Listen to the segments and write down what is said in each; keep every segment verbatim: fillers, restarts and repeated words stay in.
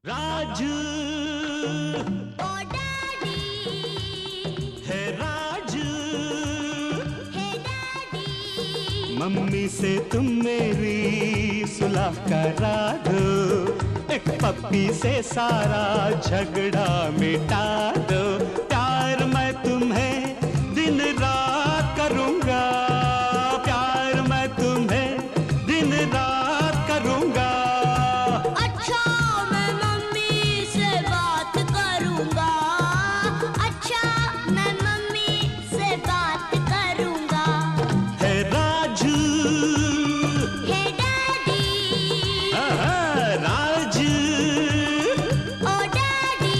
राजू ओ daddy है Raju, hey daddy mummy से तुम मेरी सुलह करा दो, एक पप्पी से सारा झगड़ा मिटा दो। प्यार मैं तुम्हें दिन रात करूंगा, प्यार मैं तुम्हें दिन रात करूंगा। अच्छा मैं मम्मी से बात करूंगा, अच्छा मैं मम्मी से बात करूंगा। है राजू हे डैडी हाँ, राजू ओ डैडी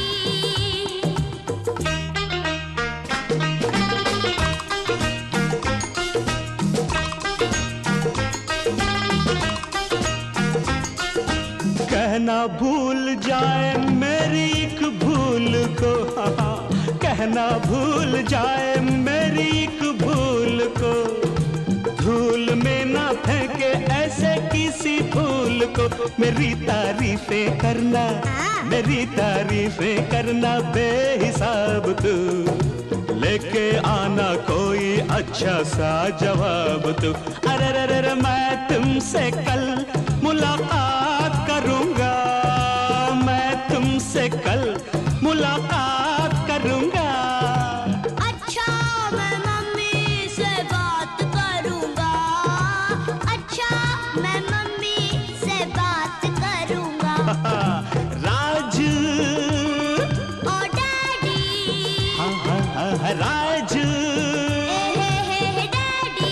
कहना भूल जाए मेरी एक भूल को, हाँ, कहना भूल जाए मेरी एक भूल को। धूल में ना फेंके ऐसे किसी फूल को। मेरी तारीफें करना, मेरी तारीफें करना बेहिसाब तू, लेके आना कोई अच्छा सा जवाब तू। अरे रे रे मैं तुमसे कल मुलाकात करूंगा, मैं तुमसे कल मुलाकात करूंगा। अच्छा मैं मम्मी से बात करूंगा, अच्छा मैं मम्मी से बात करूंगा। राजू ओ डैडी हाँ हाँ हाँ हाँ, Raju hey hey hey hey daddy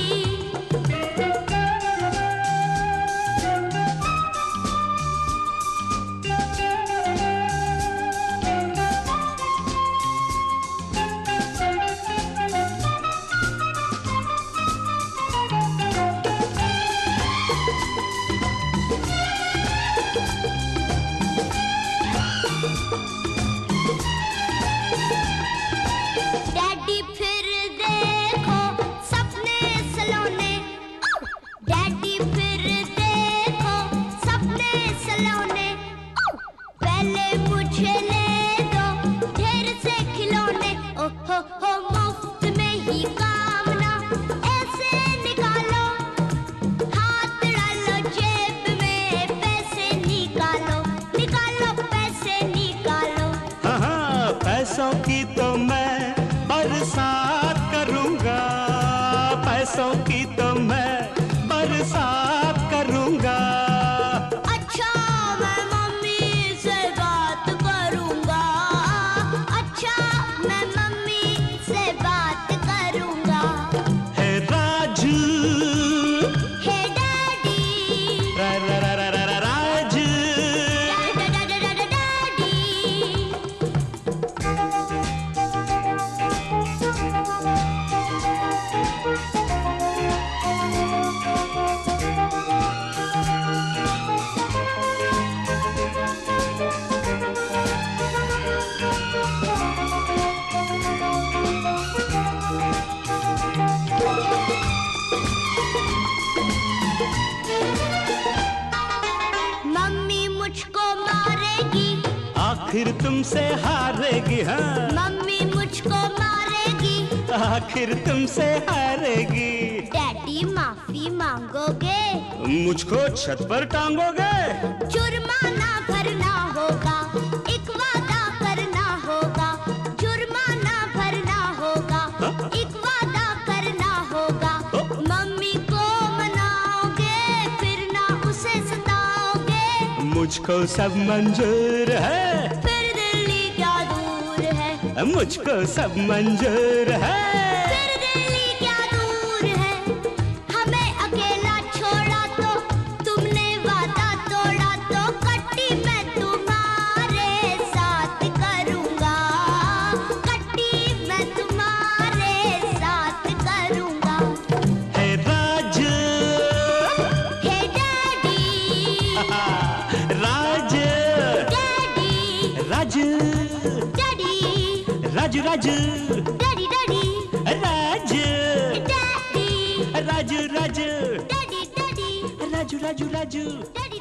daddy फिर देखो सपने सलोने, डैडी फिर देखो सपने सलोने। पहले मुझे ले दो ढेर से खिलौने, ओ हो हो मुफ्त में ही काम ना ऐसे निकालो, हाथ डालो जेब में पैसे निकालो, निकालो पैसे निकालो। हाँ हाँ, पैसों की तो मैं बरसात करूंगा, पैसों की तो मैं बरसात करूंगा। अच्छा मैं मम्मी से बात करूंगा, अच्छा मैं मम्मी से बात करूंगा। है राजू हे डैडी रा रा रा रा रा रा राजू डा डा डा डा डा डैडी मम्मी मुझको मारेगी, आखिर तुमसे हारेगी। हाँ, मम्मी मुझको मारेगी। आखिर तुमसे हारेगी। डैडी माफी मांगोगे, मुझको छत पर टांगोगे। जुर्माना भरना होगा, एक वादा करना होगा। जुर्माना भरना होगा, एक वादा करना होगा। मम्मी को मनाओगे, फिर ना उसे सताओगे। मुझको सब मंजूर है, फिर दिल्ली क्या दूर है, मुझको सब मंजूर है। फिर दिल्ली क्या दूर है। हमें अकेला छोड़ा तो तुमने वादा तोड़ा, तो कट्टी मैं तुम्हारे साथ करूंगा, कट्टी मैं तुम्हारे साथ करूंगा। है Raju hey daddy Raju daddy Raju daddy Raju Raju daddy daddy Raju daddy Raju Raju daddy daddy Raju Raju Raju daddy